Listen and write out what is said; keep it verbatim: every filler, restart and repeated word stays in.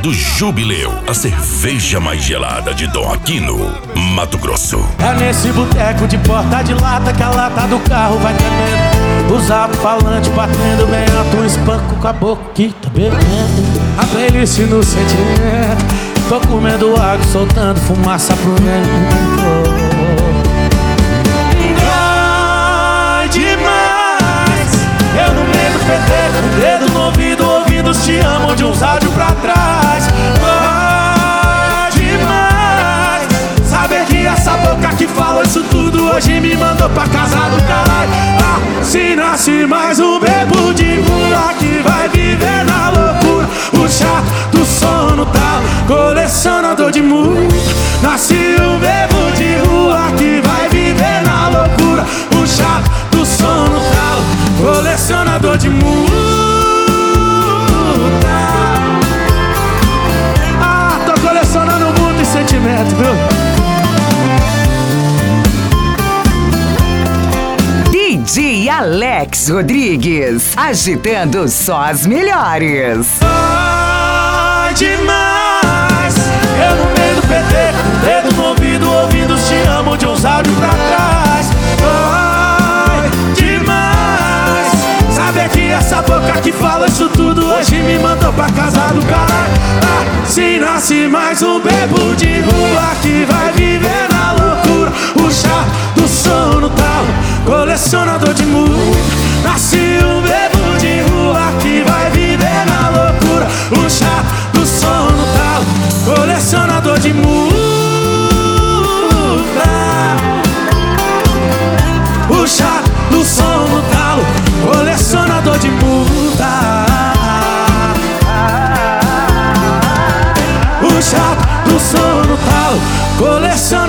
do Jubileu, a cerveja mais gelada de Dom Aquino, Mato Grosso. É nesse boteco de porta de lata que a lata do carro vai tremendo. Os alto-falantes batendo bem alto, um espanco com a boca que tá bebendo. A playlist no sentimento, tô comendo água, soltando fumaça pro vento. Dói demais, eu no meio do P T, com o dedo no ouvido, ouvindo os te amo de uns áudios pra trás. Dói demais, saber que essa boca que falou isso tudo hoje me mandou pra casa do caralho. Ah, se nasce mais um bebo de rua que vai viver na loucura. O chato do sono tá colecionador de multa. Nasce um bebo de rua que vai viver na loucura. O chato do sono tá colecionador de multa. Ah, tô colecionando multa e sentimento, viu? D J Alex Rodrigues, agitando só as melhores. Ai, demais, eu no meio do P T, com o dedo no ouvido, ouvindo os te amo de uns áudios pra trás. Ai, demais, saber que essa boca que fala isso tudo hoje me mandou pra casa do caralho. Ah, se nasce mais um bebo de rua que vai viver na loucura. O chá do sono tal, colecionador de multa. Nasce um bebo de rua que vai viver na loucura. O chá do sono tal, colecionador de multa. O chá do sono tal, colecionador de multa. O chá do sono tal, colecionador